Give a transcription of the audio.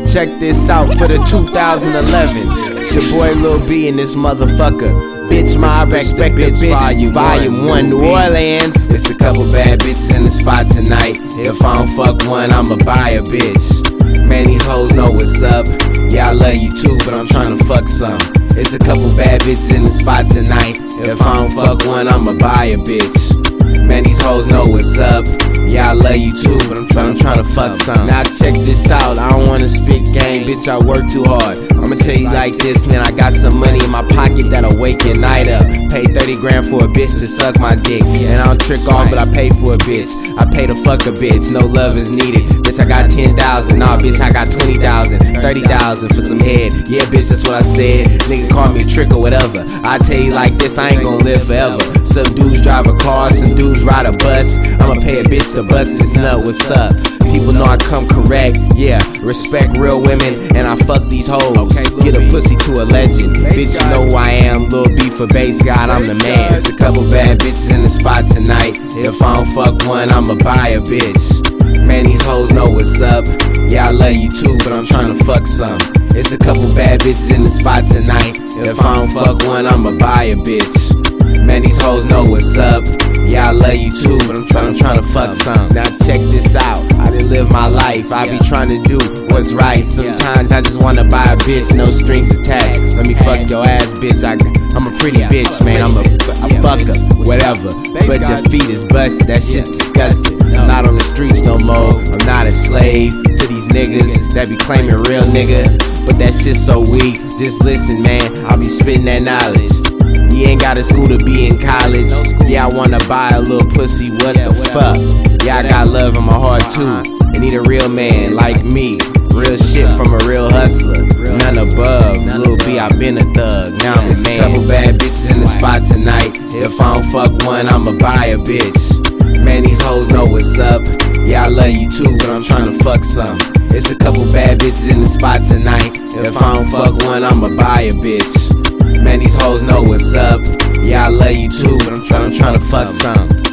Check this out for the 2011. It's your boy Lil B and this motherfucker. Bitch, my respect the bitch, volume 1, New Orleans. It's a couple bad bitches in the spot tonight. If I don't fuck one, I'ma buy a bitch. Man, these hoes know what's up. Yeah, I love you too, but I'm tryna fuck some. It's a couple bad bitches in the spot tonight. If I don't fuck one, I'ma buy a bitch. Man, these hoes know what's up. Yeah, I love you too, but I'm tryna fuck some. Now check this out, I don't wanna spit game, bitch, I work too hard. I'ma tell you like this, man, I got some money in my pocket that'll wake your night up. Pay 30 grand for a bitch to suck my dick, and I don't trick off, but I pay for a bitch. I pay to fuck a bitch, no love is needed. Bitch, I got 10,000, nah bitch, I got 20,000, 30,000 for some head. Yeah, bitch, that's what I said. Nigga call me a trick or whatever. I tell you like this, I ain't gon' live forever. Some dudes drive a car, some dudes ride a bus. I'ma pay a bitch to bust this nut, what's up? People know I come correct, yeah. Respect real women, and I fuck these hoes. Get a pussy to a legend. Bitch, you know who I am, Lil B for Bass God, I'm the man. It's a couple bad bitches in the spot tonight. If I don't fuck one, I'ma buy a bitch. Man, these hoes know what's up. Yeah, I love you too, but I'm tryna fuck some. It's a couple bad bitches in the spot tonight. If I don't fuck one, I'ma buy a bitch. Man, these hoes know what's up. Yeah, I love you too, but I'm tryna fuck some. Now check this out, I done live my life. I be tryna do what's right. Sometimes I just wanna buy a bitch, no strings attached. Let me fuck your ass, bitch. I'm a pretty bitch, man. I'm a fucker, whatever. But your feet is busted, that shit's disgusting. I'm not on the streets no more. I'm not a slave to these niggas that be claiming real nigga. But that shit's so weak. Just listen, man. I be spitting that knowledge. You ain't got a school to be in college. Yeah, I wanna buy a little pussy, what the fuck? Yeah, I got love in my heart too. I need a real man like me. Real shit from a real hustler. None above. Lil B, I been a thug. Now I'm a man. Couple bad bitches in the spot tonight. If I don't fuck one, I'ma buy a bitch. Man, these hoes know what's up. Yeah, I love you too, but I'm tryna fuck some. It's a couple bad bitches in the spot tonight. If I don't fuck one, I'ma buy a bitch. Man, these hoes know what's up. Yeah, I love you too, but I'm tryna fuck some.